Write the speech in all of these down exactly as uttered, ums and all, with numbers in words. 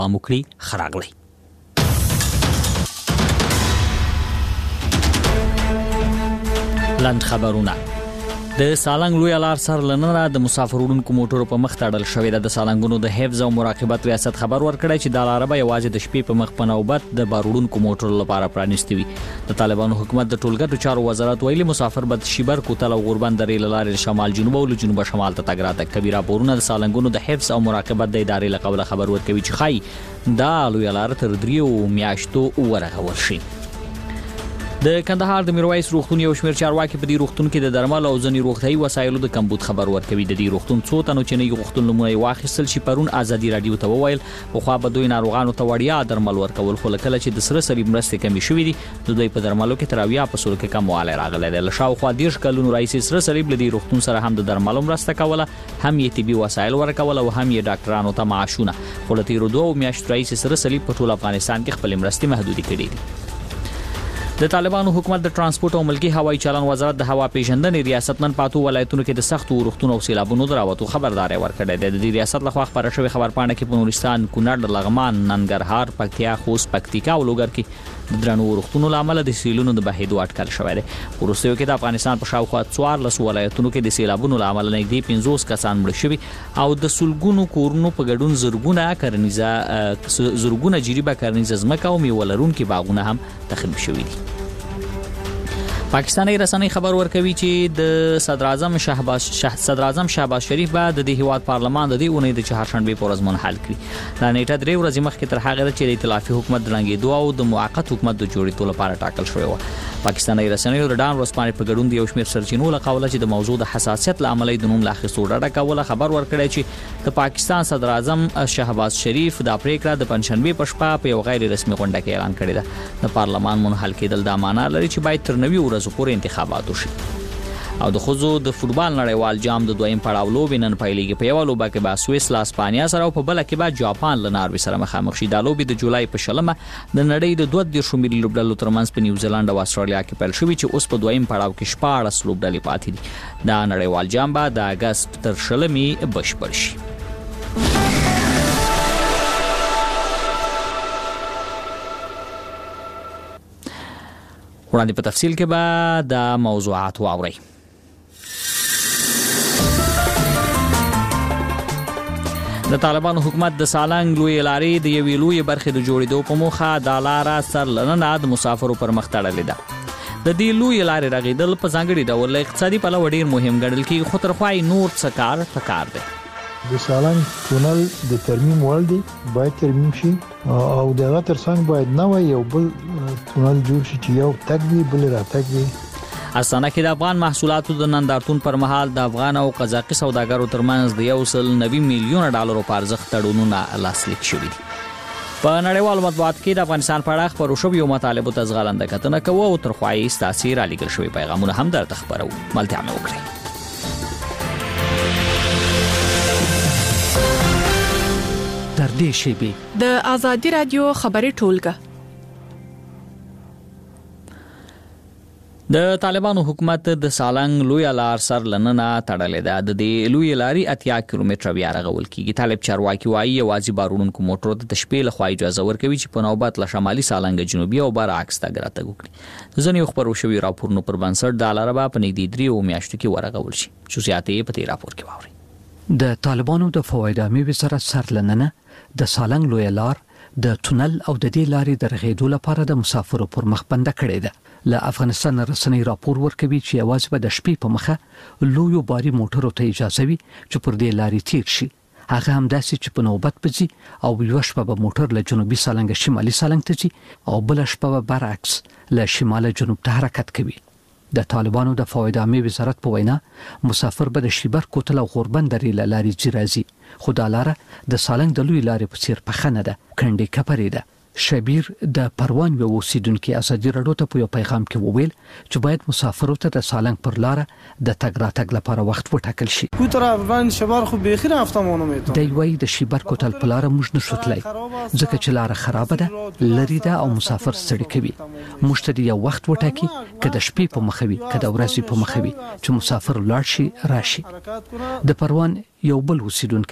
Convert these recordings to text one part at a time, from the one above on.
اموکړي خراغلی. لاند خبرونه. د سالنګ لوی لار سر لننه د مسافرونکو موټرو په مخ تړل شوې ده. د سالنګونو د حفظ او مراقبت ریاست خبر ورکړی چې د لار به یوازې د شپې په مخ په نوبت د باروړونکو موټرو لپاره پرانیستي وي. د طالبانو حکومت د ټولګټو چارو وزارت ویلي مسافر به شیبر کوتل او غوربند درې لارې شمال جنوب او جنوب شمال ته تګ راتګ کوي. راپورونه د سالنګونو د حفظ او مراقبت د ادارې له قوله خبر ورکوي چې خای دا لوی لار تر دریو میاشتو ورغول شي. د کندهار د میرویس روغتون یو شمېر چارواکي په دې روغتون کې د درمل او ځینې روغتیايي وسایلو د کمبود خبر ورکوي. د دې روغتون څو تنو چې نه روغتون لمونې واخیستل شي پرون ازادي رادیو ته وویل په خوا به دوی ناروغانو ته وړیا درمل ورکول، خو کله چې د سره سری مرستې کمی شوې دي د دوی په درملو کې تر اویا په سل کې کموالی راغلی دی. له شاوخوا دېرش کلونو راهیسې سره سری د دې روغتون سره هم د درملو مرسته کوله، هم یې طبي وسایل ورکول او هم یې ډاکټرانو ته معاشونه، خو له تېرو دوو میاشتو راهیسې سره سری په ټول افغانستان کې خپل مرستې محدودې کړې دي. د طالبانو حکومت د ترانسپورت او ملکی هوایي چلن وزارت د هوا پیژندنې ریاست نن پاتو ولایتونو کې د سخت ورښتونو او سیلابونو دراوتو خبرداري ورکړې ده. د دې ریاست لخوا خبره شوې خبرپاڼه کې په نورستان، کونړ، لغمان، ننګرهار، پکتیا، خوست، پکتیکا او لوګر کې د درنو ورښتونو لامل د سیلونو د بهیدو اټکل شوی دی. وروستیو کې د افغانستان په شاوخوا څوارلس ولایتونو کې د سیلابونو لامل نږدې پنځوس کسان مړه شوي او د سلګونو کورونو په ګډون زرګونه کرنیزه زرګونه جریبه کرنیزه ځمکه او میوه لرونکي باغونه هم تخریب شوي دي. پاکستاني رسنۍ خبر ورکوي چې د صدر اعظم شهباز شه صدر اعظم شهباز شریف به د هیواد پارلمان د دې اونۍ د چهارشنبه په ورځ منحل کړي. دا نیټه درې ورځې مخکې تر هغه چې د ائتلافي حکومت د رنګېدو او د موقت حکومت د جوړېدو لپاره ټاکل شوی و. پاکستاني رسنۍ د ډان ورځپاڼې په ګډون د یو شمېر سرچینو له قوله چې د موضوع د حساسیت له امله د نوم لا اخیستو ډډه کوله خبر ورکړی چې د پاکستان صدر اعظم شهباز شریف د پریکړه د پنځشنبه په شپه په یو غیر رسمي غونډه کې اعلان کړی ده. د پارلمان منحل کېدل د معنا لري چې باید تر نوي ورځې پورې انتخابات وشي. او د خوځو د فوتبال نړیوال جام د دویم پړاو لوبې نن پیلېږي. په یو لوبه کې به سویس له اسپانیا سره او په بله کې به جاپان له ناروې سره مخامخ شي. دا لوبې د جولای په شلمه د نړۍ د دوه دېرشو ملي لوبډلو ترمنځ په نیوزیلند او استرالیا کې پیل شوي چې اوس په دویم پړاو کې شپاړس لوبډلې پاتې دي. دا نړیوال جام به د اګست تر شلمې بشپړ شي. وړاندې په تفصیل کې به د موضوعات واورئ. د طالبانو حکومت د سالنګ لوی لارې د یوې لوی برخې د جوړېدو په موخه د لاره سر لننه د مسافرو پر مخ تړلې ده. د دې لوی لارې رغېدل په ځانګړي ډول اقتصادي پلوه ډېر مهم ګڼل کېږي، خو ترخوا نور څه کار پکار دی. د سالنګ تونل د ترمیم وړ دی، باید ترمیم شي او دغه ترڅنګ باید نوی یو بل تونل جوړ شي چې یو تګ وي بل راتګ وي. استانه کې د افغان محصولاتو د نندارتون پر مهال د افغان او قزاقي سوداګرو ترمنځ د یو سل نوي میلیونه ډالرو په ارزښت تړونونه لاسلیک شوي دي. په نړیوالو مطبوعاتو کې د افغانستان په اړه خپرو شویو مطالبو ته ځغلنده کتنه کوو او ترخوا یې ستاسې رالیږل شوي پیغامونه هم درته خپروو. ملتیا مې وکړئ. تر دې شیبې د ازادي رادیو خبري ټولګه. د طالبانو حکومت د سالنګ لوی لار سر لننه تړلې ده. د دې لوی لارې اتیا کیلومتره بیا رغول کیږي. طالب چارواکي وایي یوازې باروړونکو موټرو ته د شپې لخوا اجازه ورکوي چې په نوبت له شمالي سالنګ جنوبي او برعکس تګ راتګ وکړي. ځینې خبرو شوي راپورونو پر بنسټ د لاره به په نږدې درېو میاشتو کې ورغول شي. خصوصیات یې په دې راپور کې واورئ. د طالبانو د فواید عامې وزارت سر لننه د سالنګ لوی لار د تونل او د دې لارې د رغېدو لپاره د مسافرو پر مخ بنده کړې ده. له افغانستان رسنۍ راپور ورکوي چې یوازې به د شپې په مخه لویو باري موټرو ته اجازه وي چې پر دې لارې تیر شي. هغه هم داسې چې په نوبت بځي او یو شپه به موټر له جنوبي سالنګ شمالي سالنګ ته ځي او بل شپه به برعکس له شمال جنوب ته حرکت کوي. د طالبانو د فواید عامې وزارت په وینا مسافر به د شیبر کوتل او غوربند درې له لارې ځي راځي، خو دا لاره د سالنګ د لوی لارې په څیر پخه نه ده، کنډې کپرې ده. شبیر د پروان یو اوسیدونکو ازادي رادیو ته په یو پیغام کې وویل چې باید مسافرو ته د سالنګ پر لار د تګ راتګ لپاره وخت وټاکل شي. کوتر افغان شبار خو به خیر هفتمونه میته دی وای د شیبر کوتل په لار موږ نشو تلای ځکه چې لار خراب ده، لری ده او مسافر ستړي کوي. موږ ته یو وخت وټاکي کله د شپې په مخوي کله ورځې په مخوي چې مسافر لاړ شي راشي. د پروان یو بل اوسیدونکو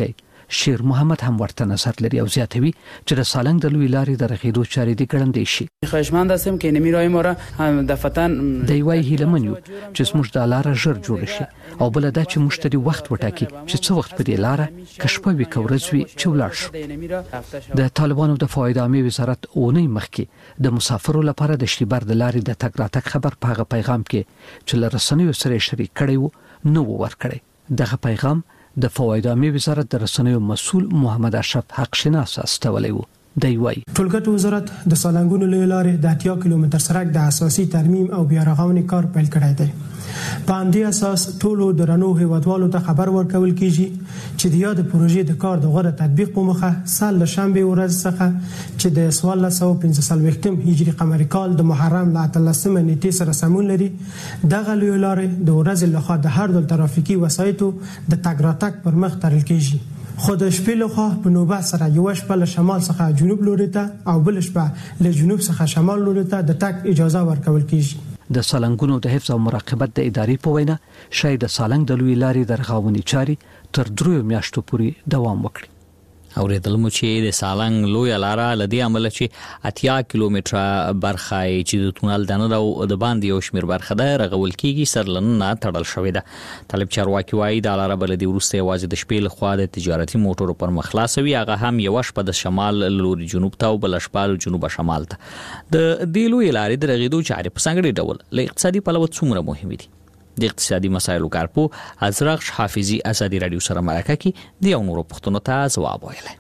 شیر محمد هم ورته نظر لري او زیاتوي چې د سالنګ د لوی لارې د رغیدو چارې د ګړندې شي. خواهشمند هستم که نمی راه ما را دفتن د وای هیلمن یو چې موږ د لار ژر جوړ شي او بل دا چې موږ ته وخت وټاکي چې څو وخت په دې لار کشپه وی کورځوي چې ولاړ شو. د طالبانو د فواید عامه وزارت اونۍ مخکې د مسافرو لپاره د شیبر د لارې د تګ راتګ خبر په هغه پیغام کې چې لرسنیو سره شریک کړي وو نو ورکړي. دغه پیغام د فواید عامه وزارت د رسنیو مسول محمد اشرف حق شناس استولی وو. دی وای ټولګټ وزارت د سالنګونو لارې د اتیا کیلومتر سرک د اساسي ترمیم او بیا رغونې کار پیل کړی دی. په همدې اساس ټولو درنو هیوادوالو ته خبر ورکول کیږي چې د یاد پروژې د کار د غوړه تطبیق په مخه سال له شنبه ورځ څخه چې د سوال سو پنځه سلويختم هجري قمري کال د محرم له اتلسمه نیټې سره سمون لري. دغه لارې د ورځې لخوا د هر ډول ترافیکي وسایطو د تګ راتګ پر مخ تړل کیږي. خود شپې لخوا په نوبت سره یو شپه له شمال څخه جنوب لوري ته او بل شپه له جنوب څخه شمال لوري ته د تګ اجازه ورکول کیږي. د سالنګونو د حفظ او مراقبت د ادارې په وینا شاید د سالنګ د لوی لارې د رغونې چاري تر دریو میاشتو پورې دوام وکړي. اوریدل مو چې د سالنګ لوی لاره لدی عمل چې اتیا کیلومتره برخه چې د تونل دنه او د باندې یو شمیر برخه ده رغول کیږي سرلنه تړل شوې ده. طالب چارواکي وایي د لاره بلدي ورسته یوازې د شپې لخوا د تجارتي موټرو پر مخلاصوي هغه هم یو شپه د شمال لوري جنوب ته او بل شپه جنوب شمال ته. د دې لوی لارې د رغیدو چارې په څنګه ډول له اقتصادي پلوه څومره مهمه دي. د اقتصادي مسایلو کارپو ازرغ حافظي ازادي رادیو سره مرکه کې د یو نورو پښتنو ته ځواب ویلی.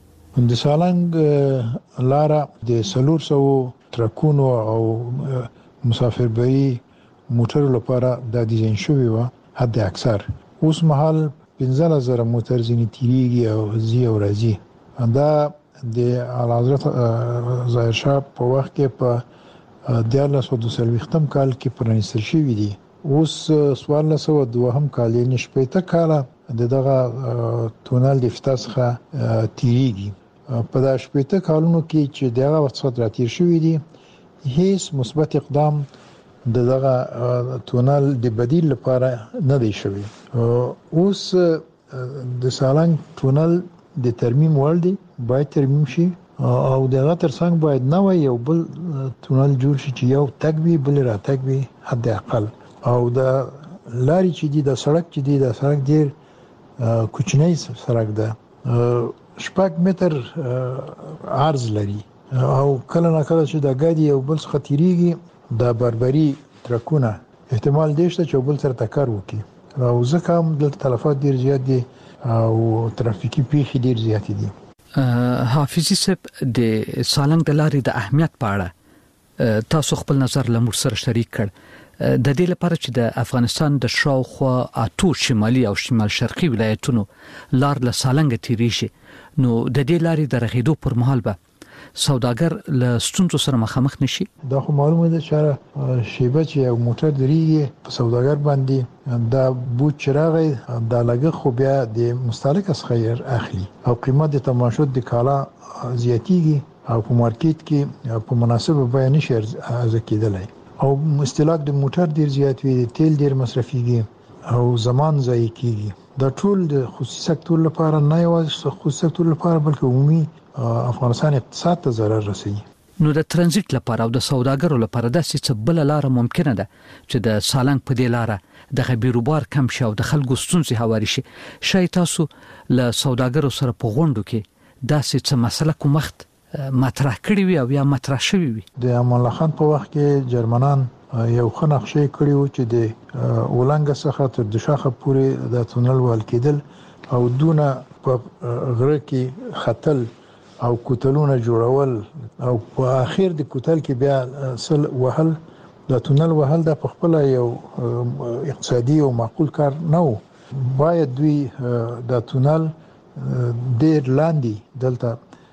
د سالنګ لاره د سلور سو ترکونو او مسافربري موټرو لپاره د ډیزاین شوی و حد اکثر اوس مهال پنځه هزار موټر ځینې تیریږي او زی او راځي. دا د اعلی حضرت ظاهر شاه په وخت کې په دیارلس او دوسلويختم کال کې پرانیستل شوی دی. اوس سوال سو دوهم کال یې نشپېته کاله د دغه تونل د افتتاح څخه تیریږي. په دا شپېته کالونو کې چې دغه وخت څخه راتیر شوی دی هیڅ مثبت اقدام د دغه تونل د بدیل لپاره نه دی شوی. اوس د سالنګ تونل د ترمیم وړ دی باید ترمیم شي او دغه ترڅنګ باید نو یو بل تونل جوړ شي چې یو تګ وي بل راتګ وي حد اقل. او د لاري چې دی د سړک چې دی د سړک ډیر کوچنی سړک ده شپږ متر عرض لري او کله نه کله چې د ګاډي یو بل څخه تیریږي د بربري ترکونه احتمال دی چې بل سره ټکر وکړي او ځکه هم د تلفات ډیر زیات دي او ترافیکي پیښې ډیر زیات دي. حافظي صاحب د سالنګ د لارې د اهمیت په اړه تاسو خپل نظر لمر سره شریک کړ. د دې لپاره چې د افغانستان د شاوخوا اته شمالي او شمال شرقي ولایتونو لار له سالنګ تیری شي نو د دې لارې د رغیدو پر مهال به سوداګر له ستونزو سره مخامخ نشي. دا خو معلومه ده چې شیبه چې یو موټر درېږي په سوداګر باندې دا بوت چراغ د لګ خو بیا د مستهلک خیر اخلي او قیمت د تماشوت د کالا زیاتیږي او په مارکیټ کې په مناسبه بیه نشي ارزه کېدلای او مستهلک د موټر ډیر زیات وي تیل ډیر مصرفيږي او زمان ضایع کیږي. دا ټول د خصوصي سکتور لپاره نه یوازې خصوصي سکتور لپاره بلکې عمومي افغانستان اقتصاد ته ضرر رسوي. نو د ترانزیت لپاره او د سوداګرو لپاره د څه بل لار ممکنه ده چې د سالنګ په دې لار د بیروبار کم شي او د خلکو ستونزې هواري شي. شاید تاسو له سوداګرو سره په غونډو کې دا څه مسله کوم وخت مطرح کړی وي او یا مطرح شوی وي. د امان الله خان په وخت کې جرمنان یو خنخشه کړی و چې د ولنګ څخه تر دشاخه پورې د تونل ول کېدل او دونه په غره کې خطل او کوتلونه جوړول او په اخر د کوتل کې بیا سل وهل د تونل وهل د خپل یو اقتصادي او معقول کار نه و. باید دوی د تونل ډیر لاندې دلته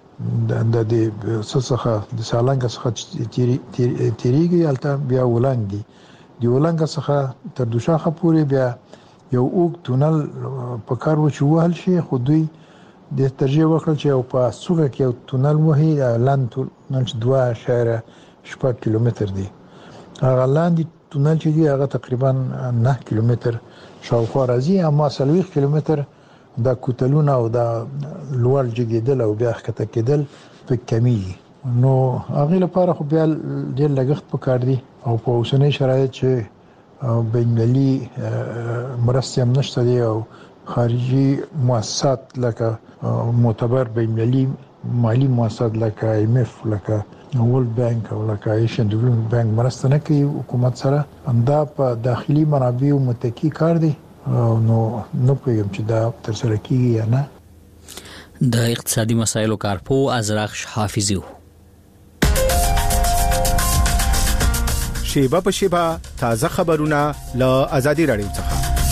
د د څخه د سالنګ څخه تیریږي البته بیا ولنګ دي د ولنګ څخه تر دوشاخه پورې بیا یو اوږد تونل په کار و چې وهل شي خو دوی د ترجیح وکړ چې یو په سوګه کې یو تونل وهي لاندې تونل چې دوه اشاریه شپږ کیلومتر دی. هغه لاندې تونل چې دی هغه تقریبا نه کیلومتر شاوخوا راځي اما څلوېښت کیلومتر دا کوتلونه او دا لوړ جګیدل او بیا ښکته کېدل په کمیږي نو هغه لپاره خو بیا ډېر لګښت پکار دی او په اوسنۍ شرایط چې بین‌المللي مرستې هم نشته دي او خارجي مؤسسات لکه معتبر بین‌المللي مالی مؤسسات لکه آی ایم ایف لکه ورلد بانک او لکه ایشین ډیولپمنٹ بانک مرسته نه کوي حکومت سره همدا په داخلي منابعو متکی کار دی نو نو پېږم چې دا تر سره کیږي یا نه. د اقتصادي مسایلو کارپو ازرخ حافظي شیبه په شیبه تازه خبرونه له آزادي رادیو څخه.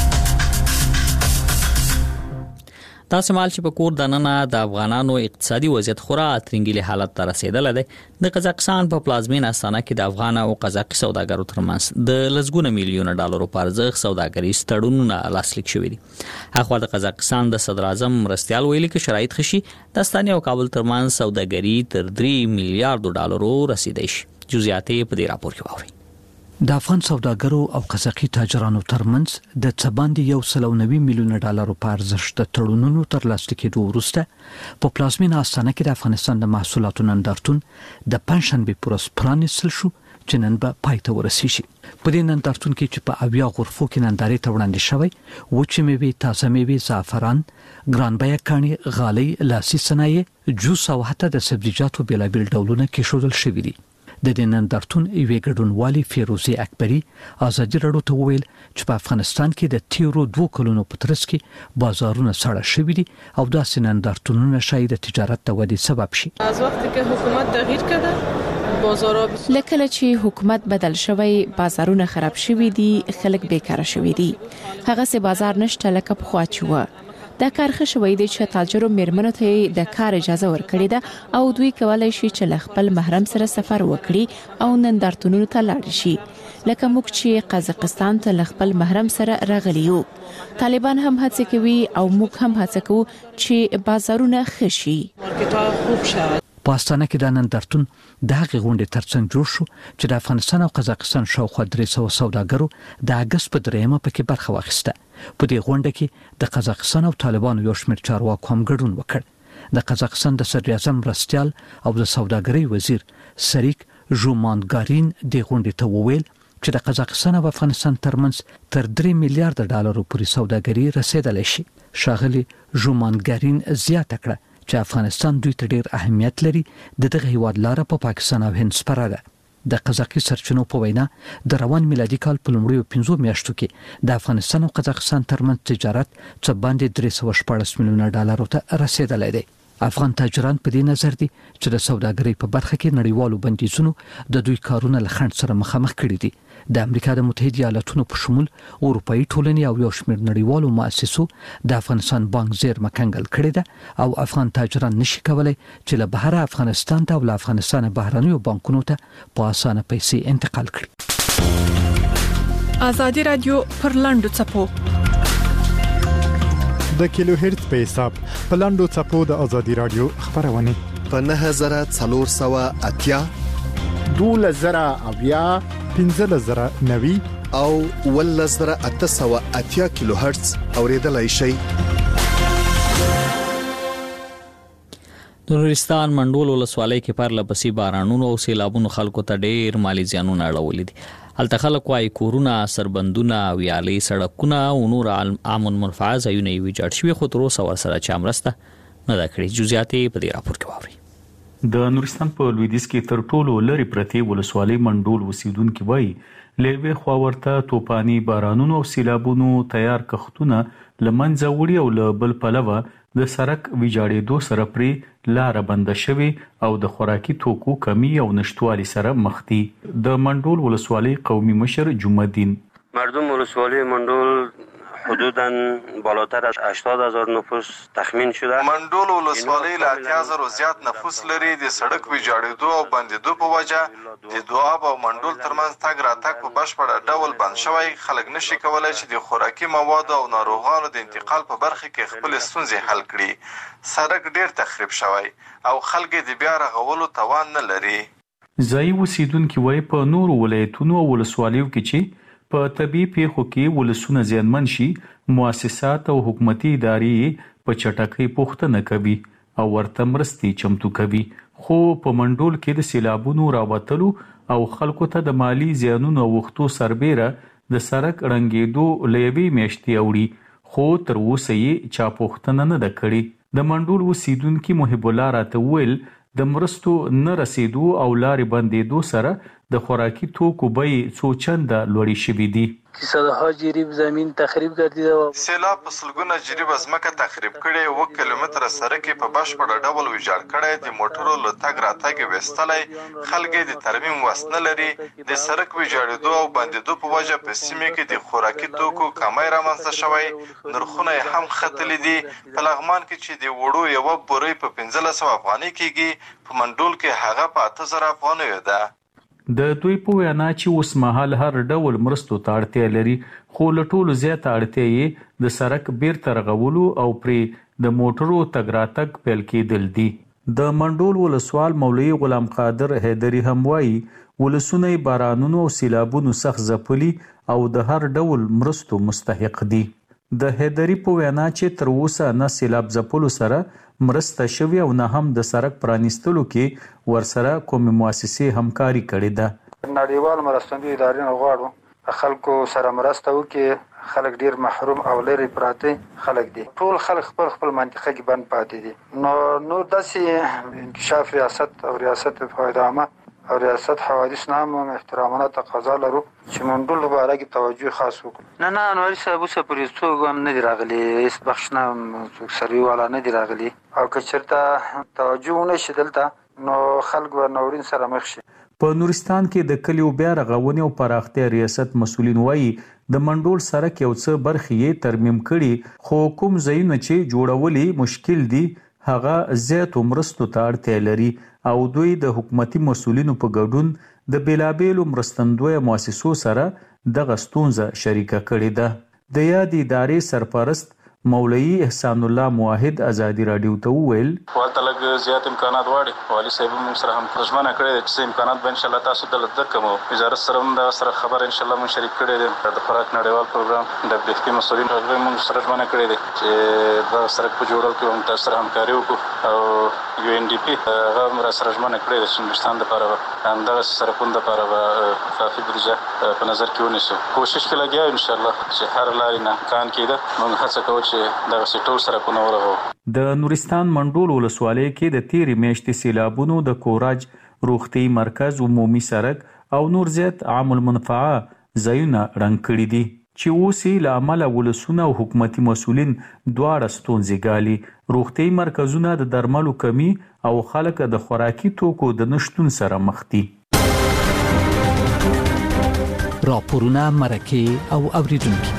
تاسو مال چې په کور دننه د افغانانو اقتصادي وضعیت خورا ترنګلي حالت ته رسیدل دی. د قزاقستان په پلازمین استانه کې د افغان او قزاقي سوداګرو ترمنځ د لسګونه میلیونه ډالرو په ارزښت سوداګریز تړونونه لاسلیک شوي دي. هغه د قزاقستان د صدر اعظم مرستیال ویلي کې شرایط خشي د استانه او کابل ترمنځ سوداګري تر درې میلیارډ ډالرو رسیدي شي. جزئیات په دې راپور کې واورئ. د افغان سوداګرو او قزاقي تاجرانو ترمنځ د څباندې یو سل او نوي میلیونه ډالرو په ارزښت د تړونونو تر لاسلیک کېدو وروسته په پلازمینه استانه کې د افغانستان د محصولاتو نندارتون د پنځشنبه پورس پرانیستل شو چې نن به پای ته ورسیږي. په دې نندارتون کې چې په اویا غرفو کې نندارې ته وړاندې شوی وچې میوې، تازه میوې، زعفران، ګرانبیه کاڼي، غالۍ، لاسي صنایع، جوس او حتی د سبزیجاتو بیلابیل ډولونه کېښودل شوي دي. د دې نندارتون یوې ګډونوالي فیروزي اکبري آزادي راډیو ته وویل چې په افغانستان کې د تیرو دوه کلونو په ترڅ کې بازارونه ساړه شوي دي او داسې نندارتونونه شاید د تجارت د ودې سبب شي. از وقتی که حکومت تغییر کړه بازارها لکه چې حکومت بدل شوی بازارونه خراب شوي دي، خلک بیکاره شوي دي. هغه سه بازار نشته لکه په خوا چې و. دا کارخه شوی دی چې تاجرو میرمنو ته د کار اجازه ورکړي ده او دوی کولای شي چې خپل محرم سره سفر وکړي او نندارتونونو ته لاړ شي. لکه موږ چې قزاقستان ته خپل محرم سره راغلی یو. طالبان هم هڅه کوي او موږ هم هڅه کوو چې بازارونه ښه شي. مارکیټونه خوب شي. په استانه کې د نندارتون د هغې غونډې ترڅنګ جوړ شو چې د افغانستان او قزاقستان شاوخوا درې سوه سوداګرو د اګست په دریمه پکې برخه واخیسته. په دې غونډه کې د قزاقستان او طالبانو یو شمېر چارواکو هم ګډون وکړ. د قزاقستان د صدر اعظم مرستیال او د سوداګرۍ وزیر سریک ژومانګارین د غونډې ته وویل چې د قزاقستان او افغانستان ترمنځ تر درې میلیارډ ډالرو پورې سوداګري رسیدلی شي. ښاغلي ژومانګارین زیاته کړه چې افغانستان دوی ته ډیر اهمیت لري. د دغه هیواد لاره په پا پاکستان او هند سپاره ده. د قزاقي سرچینو په وینا د روان میلادي کال په لومړیو پنځو میاشتو کې د افغانستان او قزاقستان ترمنځ تجارت څه باندې درې سوه شپاړس میلیونه ډالرو ته رسیدلی دی. افغان تاجران په دې نظر دي چې د سوداګرۍ په برخه کې نړیوالو بندیزونو د دوی کارونه له خنډ سره مخامخ کړي دي. د امریکا د متحده ایالاتونو په شمول اروپאי ټولنې او یو شمېر نړیوالو مؤسسو د افغانستان بانک زیرمه کنګل کړې ده او افغان تاجران نشي کولای چې له بهر افغانستان ته او له افغانستان بهرنیو بانکونو ته په اسانه پیسې انتقال کړي. آزادي رادیو پر لاندو چپو د کیلو هرتز په حساب په لاندو چپو د آزادي رادیو خبرونه په نه هزار څلور سوه اتیا دوله زره اویا پنځه زره نوي او ول زره اته سوه اتیا کیلو هرتز اوریدلای شي. د نورستان منډول ولسوالۍ کې پر لپسې بارانونو او سیلابونو خلکو ته ډېر مالی زیانونه اړولي دي. هلته خلک وايي کورونه، سربندونه، ویالې، سړکونه او نور عام المنفعه ځایونه یې ویجاړ شوي خو تر اوسه ورسره چا مرسته نه ده کړې. جزئیات یې په دې راپور کې واورئ. د نورستان په لویدیځ کې تر ټولو لرې پرتې ولسوالۍ منډول اوسیدونکي وایي له یوې خوا ورته توپاني بارانونو او سیلابونو تیار کښتونه له منځه وړي او له بل پلوه د سړک ویجاړېدو سره پرې لاره بنده شوې او د خوراکي توکو کمی او نشتوالي سره مخ دي. د منډول ولسوالۍ قومي مشر جمعالدین مردم ولسوالی منډول حدوداً بالاتر از هشتاد هزار نفوس تخمین شده. منډول ولسوالۍ له اتیا زرو زیات نفوس لري. د سړک ویجاړېدو او بندېدو په وجه د دواب او منډول ترمنځ تګ راتګ په بشپړ ډول بند شوی. خلک نشي کولای چې د خوراکي موادو او ناروغانو د انتقال په برخه کې خپل ستونزې حل کړي. سړک ډیر تخریب شوی او خلک د بیا رغولو توان نه لري. ځایي اوسیدونکي وایي په نورو ولایتونو او ولسوالیو کې چې په طبي پیښو کې ولسونه زیانمن شي، مؤسسات او حکومتي ادارې په چټکۍ پوښتنه کوي او ورته مرستې چمتو کوي. خو په منډول کې د سیلابونو راوتلو او خلکو ته د مالی زیانونو وختو سربیره د سړک رنګېدو له یوې میاشتې اوړي، خو تر اوسه یې چا پوښتنه نه ده کړې. د منډول اوسیدونکي محب الله راته وویل د مرستو نه رسیدو او لارې بندېدو سره د خوراکي توکو بیې څو چنده لوړې شوې دي. صدها جریب زمین تخریب کړي ده. سیلاب په سلګونه جریب ځمکه تخریب کړي، اوه کیلومتره سړک په بشپړ ډول ویجاړ کړی، د موټرو له تګ راتګ ویستلی، خلک د ترمیم وس نه لري. د سړک ویجاړېدو او بندېدو په وجه په سیمه کې د خوراکي توکو کمی رامنځته شوی، نرخونه یې هم ختلي دي. په لغمان کې چې د وړو یوه بورۍ په پنځلس سوه افغانۍ کېږي، په منډول کې هغه په اته زره افغانیو ده. د دوی په وینا چې اوس مهال هر ډول مرستو ته اړتیا لري، خو له ټولو زیاته اړتیا یې د سړک بیرته رغولو او پرې د موټرو تګ راتګ پیل کېدل دي. د منډول ولسوال مولوي غلام قادر حیدري هم وایي ولسونه بارانونو او سیلابونو سخت ځپلي او د هر ډول مرستو مستحق دي. د حیدري په وینا چې تر اوسه نه سیلاب ځپلو سره مرسته شوې او نه هم د سړک پرانیستلو کې ورسره کومې مؤسسې همکاري کړې ده. نړیوال مرستندوی ادارې نه غواړو خلکو سره مرسته وکړي. خلک ډیر محروم او لري پراته خلک دي، ټول خلک خپل خپل منطقه کې بند پاتې دي. نو نو داسې انکشاف ریاست او ریاست فایده عامه او ریاست حوادث نه هم احترامانه تقاضا لرو چې منډول لپاره کې توجه خاص وکړو. نه نه انواري صاحب اوسه پرې څوک هم نه دي راغلي، هېڅ بخش نه څوک سروي والا نه دي راغلي، او که چېرته توجه ونه شي دلته نو خلک به ناورین سره مخ شي. په نورستان کې د کلیو بیا رغونې او پراختیا ریاست مسؤلین وایي د منډول سړک یو څه برخې یې ترمیم کړي، خو کوم ځایونه چې جوړولې مشکل دي هغه زیاتو مرستو ته اړتیا لري او دوی د حکومتي مسؤلینو په ګډون د بیلابیلو مرستندویه مؤسسو سره دغه ستونزه شریکه کړې ده. د یادې ادارې سرپرست مولوي احسان الله موحد ازادي راډیو ته وویل ورته لږ زیات امکانات غواړي. والي صاحب موږ سره هم ژمنه کړې ده چې امکانات به انشاءالله تاسو ته زده کوو. وزارت سره هم دغه سره خبره انشاءالله موږ شریک کړې ده. د خوراک نړیوال پروګرام د ډبلیو اف پي مسؤلین هغوی موږ سره ژمنه کړې ده چې دغه سړک په جوړولو کې هم تاسو سره همکاري وکړو، او یو ان ډي پي هغه هم را سره ژمنه کړې ده چې نورستان دپاره به همدغه سړکونو دپاره به کافي بودیجه په نظر کې ونیسو. کوشش کې لګیا یو انشاءالله چې هر لارې نه امکان کېده موږ هڅه کوو چې دغه سټول د نورستان منډول ولسوالۍ کې د تیرې میاشتې سیلابونو د کوراج روغتي مرکز، عمومي سړک او نور زیات عام المنفعه ځایونه ړنګ کړي دي چې اوس یې له امله ولسونه او حکومتي مسؤلین دواړه ستونزې ګالي. روغتي مرکزونه د درملو کمی او خلک د خوراکي توکو د نشتون سره مخ دي. راپورونه، مرکې او اوریدونکي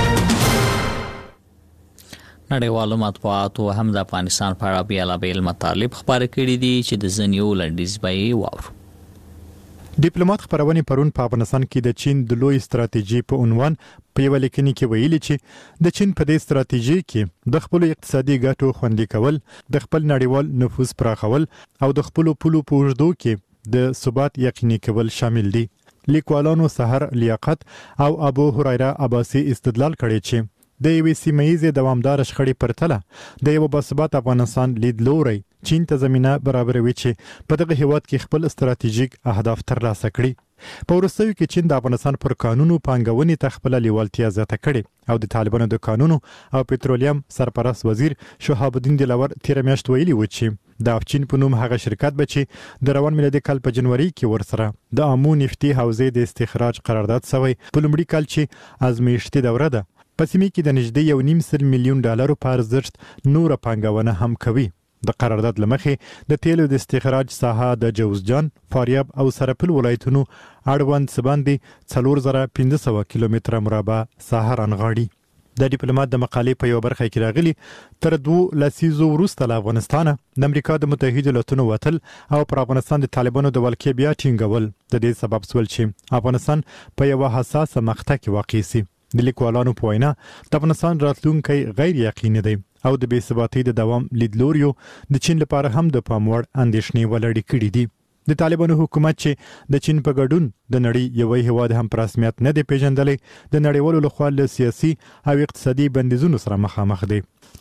نړیوالو مطبوعاتو هم د افغانستان په اړه بیلابیل مطالب خپاره کړي دي چې د ځینو لنډیز به یې واورو. ډیپلوماټ خبرونه پرون په افغانستان کې د چین د لوی ستراتیژي په عنوان په یو لیکنه کې ویلي چې د چین په دې ستراتیژي کې د خپل اقتصادي ګټو خوندي کول، د خپل نړیوال نفوذ پراخول او د خپل پولو په اوږدو کې د ثبات یقیني کول شامل دي. لیکوالانو سحر لیاقت او ابو هريره عباسي استدلال کړی چې د یوې سیمه‌ییزې دوامداره شخړې پر تله د یو باثباته افغانستان لیدلوری چین ته زمینه برابروي چې په دغه هیواد کې خپل ستراتیژیک اهداف ترلاسه کړي. په وروستیو کې چین د افغانستان پر قانونو پانګونې ته خپل لیوالتیا زیاته کړې او د طالبانو د قانونو او پټرولیم سرپرست وزیر شهاب الدین دلاور تیر میاشت ویلي و چې د افچین په نوم هغه شرکت به چې د روان میلادي کال په جنوري کې ورسره د امو نفتي حوزې د استخراج قرارداد شوی په لومړي کال چې ازمایښتي دوره ده په سیمه کې د نږدې یو نیم سل میلیون ډالرو په ارزښت نور پانګونه هم کوي. د قرارداد لمخې د تیلو د استخراج ساحه د جوزجان، فاریاب او سرپل ولایتونو اړوند سباندې څلور زره پنځه سوه کیلومتره مربع ساحه رانغاړي. د ډیپلوماټ د مقالې په یو برخه کې راغلي تر دوه لسیزو وروسته له افغانستانه د امریکا د متحده ایالاتونو وتل او پر افغانستان د طالبانو د ولکې بیا ټینګول د دې سبب سول چې افغانستان په یو حساسه مقطع کې واقع سي. د لیکوالانو په وینا د افغانستان راتلونکی غیر یقیني دی او د بې ثباتۍ د دوام لیدلوریو د چین لپاره هم د پام وړ اندېښنې ولړې کړي دي. د طالبانو حکومت چې د چین په ګډون د نړۍ یو هیواد هم په رسمیت نه دی پیژندلی، د نړیوالو لخوا له سیاسي او اقتصادي بندیزونو سره مخامخ دی.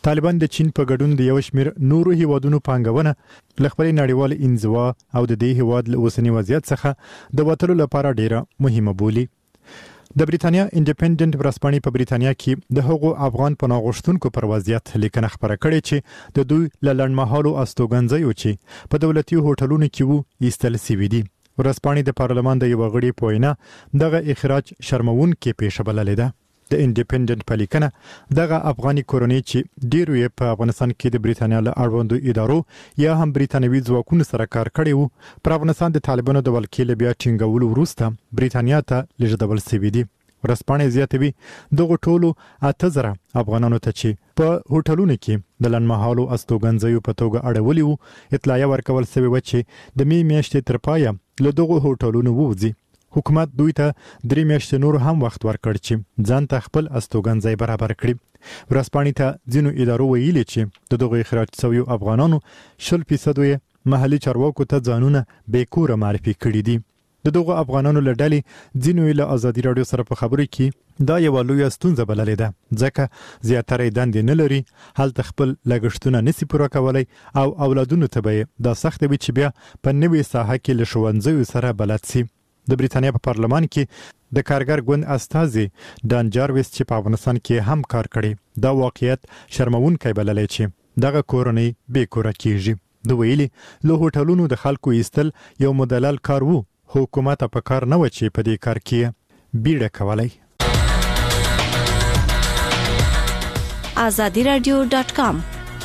طالبان د چین په ګډون د یو شمېر نورو هیوادونو پانګونه لخپلې نړیوال انزوا او د دې هیواد له اوسنی وضعیت څخه د وټلو لپاره ډیره مهمه بولي. د بریتانیا انډیپندنت ورځپاڼې په بریتانیا کې د هغو افغان پناه غوښتونکو پر وضعیت لیکنه خبره کړې چې د دوی له لنډمهالو استوګنځیو چې په دولتي هوټلونو کې وو ایستل سوي دي. ورځپاڼې د پارلمان د یو غړي په وینا دغه اخراج شرموونکې پیښه بللې ده. د انډیپندنت په لیکنه دغه افغاني کورنۍ چې ډیرو یې په افغانستان کې د بریتانیا له اړوندو ادارو یا هم بریتانوي ځواکونو سره کار کړی وو پر افغانستان د طالبانو د ولکې له بیا ټینګولو وروسته بریتانیا ته لیږدول سوي دي. ورځپاڼې زیاتوي دغه ټولو اته زره افغانانو ته چې په هوټلونو کې د لنډمهالو استوګنځیو په توګه اړولي وو اطلاع ورکول سوې وه چې د می میاشتې تر پایه له دغو هوټلونو ووځي. حکومت دوی ته درې میاشتې نور هم وخت ورکړ چې ځان ته خپل استوګنځی برابر کړي. ورځپاڼې ته ځینو ادارو ویلي چې د دغو اخراج شویو افغانانو شل فیصد یې محلي چارواکو ته ځانونه بېکوره معرفي کړي دي. د دغو افغانانو له ډلې ځینو یې له ازادي راډیو سره په خبرو کې دا یوه لویه ستونزه بللې ده ځکه زیاتره یې دندې نه لري، هلته خپل لګښتونه نشي پوره کولی او اولادونو ته به یې دا سخته وي چې بیا په نوې ساحه کې له ښوونځیو سره بلد سي. د بریتانیا په پارلمان کې د کارګر ګوند استازي ډان جارویس چې په افغانستان کې هم کار کړی دا واقعیت شرموونکی بللی چې دغه کورنۍ بې کوره کیږي. د ویلي له هوټلونو د خلکو ایستل یو مدلل کار وو، حکومت په کار نه و چې په دې کار کې بیړه کولی. آزادی رادیو ډاټ کام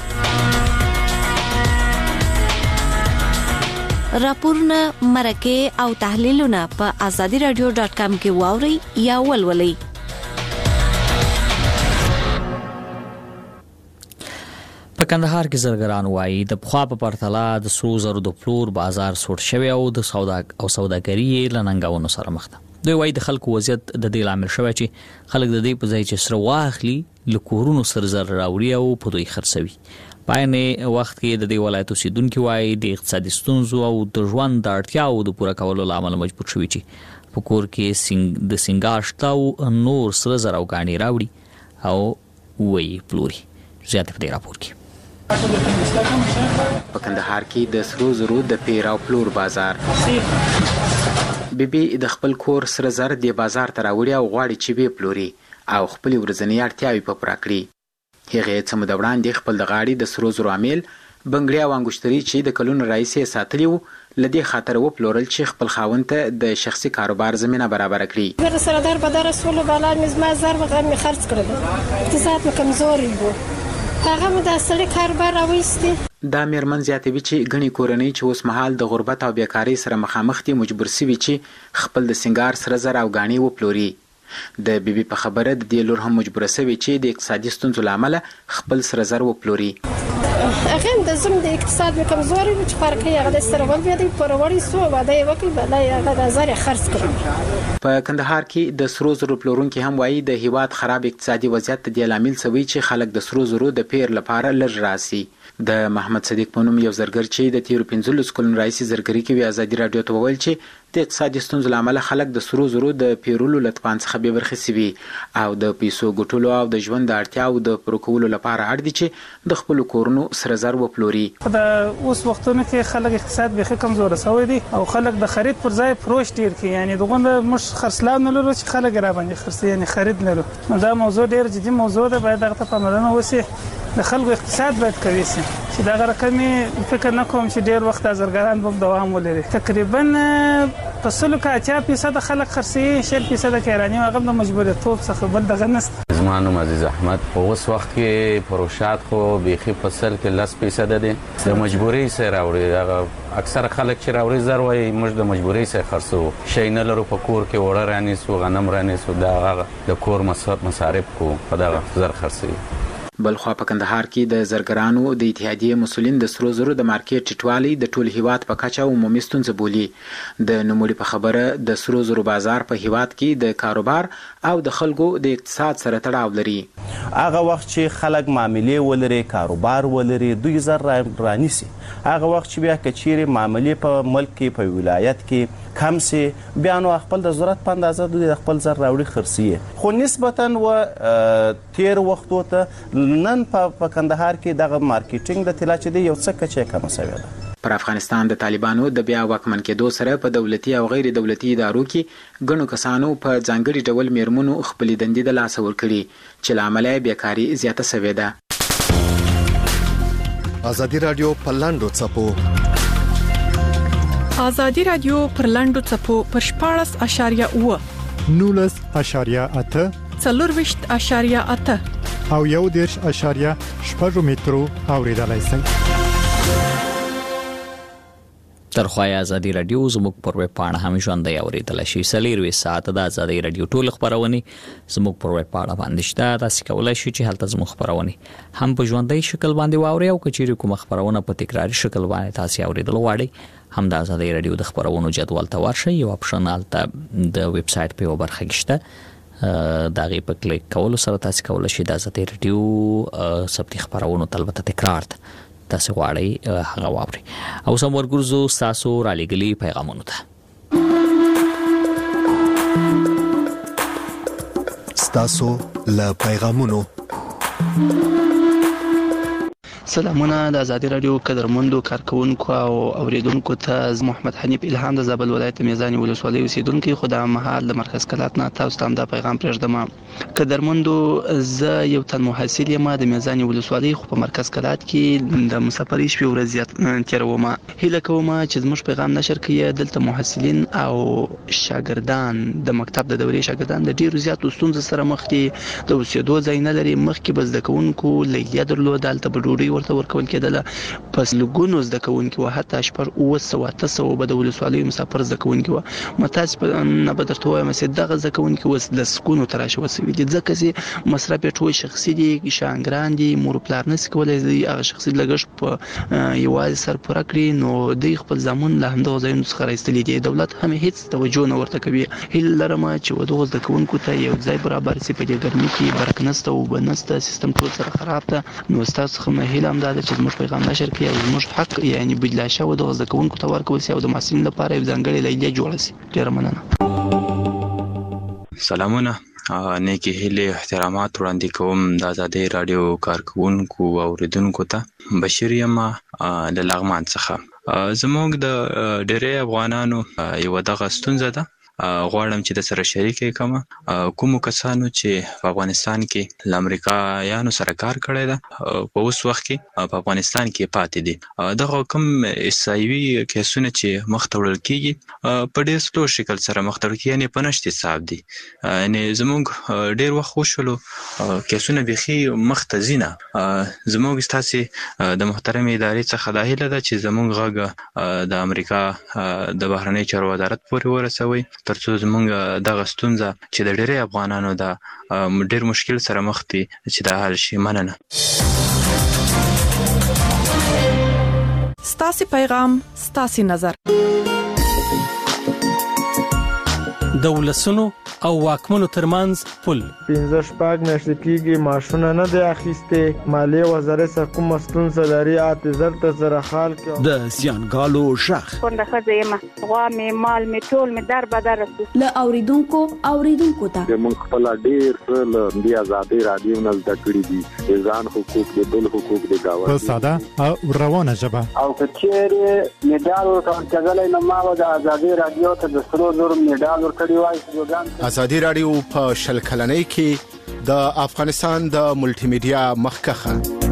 راپورونه، مرکې او تحلیلونه په آزادی رادیو ډاټ کام کې واورئ یا ولولئ. په کندهار کې زرګران وایي د پخوا په پرتله د سرو زرو د پلور بازار سوړ شوی او د سودا او سوداګري له ننګونو سره مخ ده. دوی وایي د خلکو وضعیت د دې لامل شوی چې خلک د دې په ځای چې سره واخلي له کورونو سر زر راوړي او په دوی خرڅوي. په عین وخت کې د دې ولایت اوسیدونکي وایي د اقتصادي ستونزو او د ژوند د اړتیاو د پوره کولو له امله مجبور شوي چې په کور کې سنگ د سنگار شته او نور سره زر او ګاڼې راوړي او وایي پلوري. زیات په دې راپور کې په کندهار کې د سرو زرو د پیر او پلور بازار بیبي د خپل کور سره زر د بازار ته راوړي او غواړي چې به پلوري او خپل ورځنی اړتیاوې په پوره کړي. هغه څه مده وړاندې خپل د غاړي د سرو زرو عامل بنګړي او انګشتري چې د کلونو راځي ساتلی وو لدې خاطر و پلورل چې خپل خاوند ته د شخصي کاروبار زمينه برابر کړي. زر سره در به در رسول بالا مزما زر وغه می خرڅ کړل. اقتصاد مې کمزوري وو. هغه مې د اصلي کاروبار راوېستي. دا میرمن زیاتوي چې غني کورنۍ چې اوس مهال د غربت او بیکاری سره مخامخ دي مجبور سوي چې خپل د سنگار سره زر او غاڼې و پلوري. د بیبي په خبره د دې لور هم مجبور سوي چې د اقتصادي ستونزو لامل خپل سره زر و پلوري. هغه د زم د اقتصاد مې کمزوري و چې فرق یې هغه سره ول بیا د پروري سو باندې وکړي بلای هغه د زر خرڅ کړم. په کندهار کې د سرو زرو پلورونکي هم وایي د هیواد خراب اقتصادي وضعیت د لامل سوي چې خلک د سرو زرو د پیر لپاره لږ راسي. د محمد صدیق په نوم یو زرګر چې د تیرو پنځلس کلونو راهیسې زرګري کوي آزادي راډیو ته وویل چې د اقتصادي ستونزو له امله خلک د سرو زرو د پیرولو له توان څخه بې برخې سوي او د پیسو ګټلو او د ژوند د اړتیاو د پوره کولو لپاره اړ دي چې د خپلو کورونو سره زر وپلوري. د اوس وختونو کې خلک اقتصاد بیخي کمزوره سوی دي او خلک د خرید پر ځای فروش ډیر کوي، یعنی دغه موږ خرڅلاو نه لرو چې خلک را باندې خرڅي، یعنی خرید نه لرو. نو دا موضوع ډیر جدي موضوع ده، باید دغه ته پاملرنه وشي. د خلکو اقتصاد باید قوي شي چې دا رقمي فکر نه کوم چې ډیر وخت زرګران به دوام ولري. تقریبا په سلو کې اتیا فیصد خلک خرڅي، شل فیصد کیرانی هغه د مجبوریتوب څخه بل دغه نست. زما نوم عزیز احمد. په اوس وخت کې پروشات خو بیخي فصل کې لس فیصد دي د مجبوري سره راوړي. هغه اکثر خلک چې راوړي زر وایي موږ د مجبوري سره خرڅو، شي نه لرو په کور کې وړه رانیسو، غنم رانیسو، دا هغه د کور مصارف کو په دغه زر خرڅي. بلخوا په کندهار کې د زرګرانو د اتحادیې مسولین د سرو زرو د مارکیټ ټیټوالی د ټول هیواد په کچه عمومي ستونزه بولي. د نوموړي په خبره د سرو زرو بازار په هیواد کې د کاروبار او د خلکو د اقتصاد سره تړاو لري. هغه وخت چې خلک معاملې ولري، کاروبار ولري، دوی زر رانیسي. هغه وخت چې بیا کچېرې معاملې په ملک کې په ولایت کې کم سي، بیا نو خپل د ضرورت په اندازه دوی خپل زر راوړي خرڅي. خو نسبتا و تیر وختو ته نن په کندهار کې دغه مارکیټینګ د طلا چې دی یو څه کچې کمه شوې ده. پر افغانستان د طالبانو د بیا واکمن کېدو سره په دولتي او غیر دولتي ادارو کې ګڼو کسانو په ځانګړي ډول میرمنو خپلې دندې د لاسه ورکړي چې له امله یې بیکاري زیاته شوې ده. ازادي رادیو په لاندو څپو ازادي رادیو پر لاندو څپو پر شپاړس اشاریه اوه نولس اشاریه اته څلورویشت اشاریه اته او یو دېرش اشاریه شپږ مترو اوریدلای شئ. ترخوای ازادي رادیو زموږ پر ویب پاڼه هم ژوندۍ اوریدل شي. سلیروي ساعت د ازادي رادیو ټول خبرونه زموږ پر ویب پاڼه باندې شته. تاسو کولای شئ چې هلته زموږ خبرونه هم په ژوندۍ شکل باندې واورئ او کچېری کوم خبرونه په تکراري شکل باندې تاسو اوریدل غواړئ هم د ازادي رادیو د خبرونو جدول ته ورشئ. یو اپشن الته د ویب سټ په برخه کې شته، دا غي په کلیک کولو سره تاسو کولای شئ د ازادي رادیو سبتي خبرونو طلبته تکرار ته تاسو غواړئ هغه واورئ. او سم ورګرزو تاسو را لګلی پیغامونه ته تاسو له پیغامونو. سلامونه د ازادي رادیو قدرمندو کارکونکو او اوریدونکو ته محمد حنیف الهام د زابل ولایت میزانی ولسوالۍ اوسیدونکو. خدای مهال د مرکز کلات نه تاسو ته دا پیغام پرېږدم. قدرمندو زه یو تن محصل یم د میزانی ولسوالۍ خو په مرکز کلات کې د مسافرۍ شپې ورځ تیروم. هیله کوم چې زموږ پیغام نشر کړئ. دلته محصلین او شاګردان د مکتب د دورې شاګردان د ډیرو زیاتو ستونزو سره مخ دي. د اوسېدو ځای نه لري. مخکې به زده کوونکو لیلیه درلوده، هلته به ډوډۍ ورته ورکول کېدله. پس لګونو زده کوونکي وو، حتی شپږ اوه سوه اته سوه به د ولسوالیو مسافر زده کوونکي وو. متاسفه نه به درته وایم چې دغه زده کوونکي اوس لسګونو ته راشوه شوي دي، ځکه چې مصرف یې ټول شخصي دي، شاګردان دي، مور پلار نشي کولی هغه شخصي لګښت په یوازې سر پوره کړي. نو دوی خپل زامن له همدغو ځایونو څخه راایستلي دي. دولت هم هېڅ توجه نه ورته کوي. هیله لرم چې دغو زده کوونکو ته یو ځای برابر شي. په دې ګرمۍ کې برق نشته، اوبه نشته، سیستم ټول سره خراب ده. نو ستاسو څخه مې هیله همدا ده چې زموږ پیغام نشر کړئ او زموږ حق یعنی بدلا شوی دغه زده کوونکو ته ورکول شي او د محصلینو لپاره یو ځانګړې لیلیه جوړه شي. ډېره مننه. سلامونه، نیکی هیله احترامات وړاندې کوم د ازادي رادیو کارکونکو او اوریدونکو ته. بشیر یم له لغمان څخه. زموږ د ډېری افغانانو یو دغه ستونزه ده، غواړم چې د سره شریک کوم کوم کسانو چې په افغانستان کې له امریکایانو سره کار کړی ده په اوس وخت کې په افغانستان کې پاتې دي. دغه کوم اسایوي کیسونه چې مخ ته وړل کېږي په ډېر سلو شکل سره مخ ته وړل کېږي، یعنې په نشت حساب دي. یعنې زموږ ډېر وخت وشولو کیسونه بیخي مخ ته ځي نه. زموږ ستاسې د محترمې ادارې څخه دا هیله ده چې زموږ غږ د امریکا د بهرنۍ چارو وزارت پورې ورسوي ترڅو زموږ دغه ستونزه چې د ډېری افغانانو د ډېر مشکل سره مخ دي چې دا حل شي. مننه. ستاسو پیغام ستاسو نظر. د ولسونو او واکمنو ترمنځ پل پنځه شپږ میاشتې کېږي ماشونه نه دی اخیستې. مالیې وزارت څخه کومه ستونزه لري اته زر ته زره خال کې د زیانګالو شخ کونډه ښځه یم، غوا مې مال مې ټول مې در بدر رسي. له اوریدونکو اوریدونکو ته موږ خپل ډېر څه له دې ازادي رادیو نه زده کړي دي، ځان حقوق د بل حقوق د گاوند په ساده او روانه ژبه. او کچېره میډال ورکول کېدلای نو ما د ازادي رادیو ته د سرو زرو میډال ورکړی وای. ازادي رادیو په شل کلنۍ کې د افغانستان د ملټي میډیا مخکخه.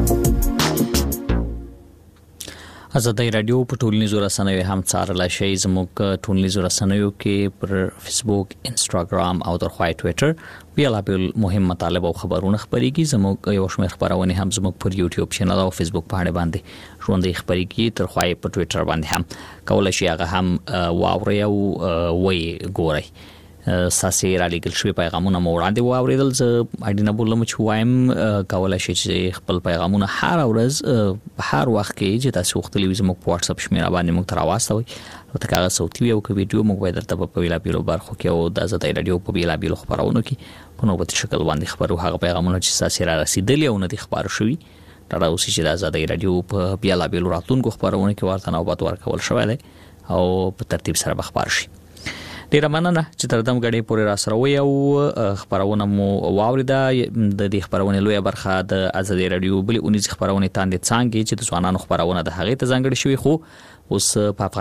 ازادي رادیو په ټولنیزو رسنیو هم څارل شي. زموږ ټولنیزو رسنیو کې پر فیسبوک، انستګرام او درخوای ټوئیټر بیلابل مهم مطالب او خبرونه خبريږي. زموږ یو شمېر خبرونه هم زموږ پر یوټیوب چینل او فیسبوک باندې باندې ژوندۍ خبريږي. درخوای په ټوئیټر باندې هم کولای شي هغه هم واوري او وای ګوري. ساسي را لګل شوی پیغامونه مو وړاندې واوریدل. زه اړینه بولم چې وایم کولای شي چې خپل پیغامونه هر ورځ هر وخت کې چې تاسو وختلی زموږ په واتس اپ شمیره باندې موږ تراوستوي. نو تاسو صوتي او ویډیو موږ به درته په ویلا پیلو برخو کې او د ازادي رادیو په ویلا پیلو خبرونو کې په نوبت شکل باندې خبرو هغه پیغامونه چې ساسي را رسیدلی او نه دي خبر شوی. دا اوس چې د ازادي رادیو په ویلا پیلو راتلونکو خبرونه کې ورته نوبت ورکول شوی دی او په ترتیب سره به خبر شي. ډیره مننه چې تر دم غړي پورې را سره وي او خبرونه مو واوریدا د دې خبرونه لوی برخه د ازادي رادیو بل اونیز خبرونه تاندې څنګه چې د ځوانانو خبرونه د هغه ته ځانګړي شوی خو اوس په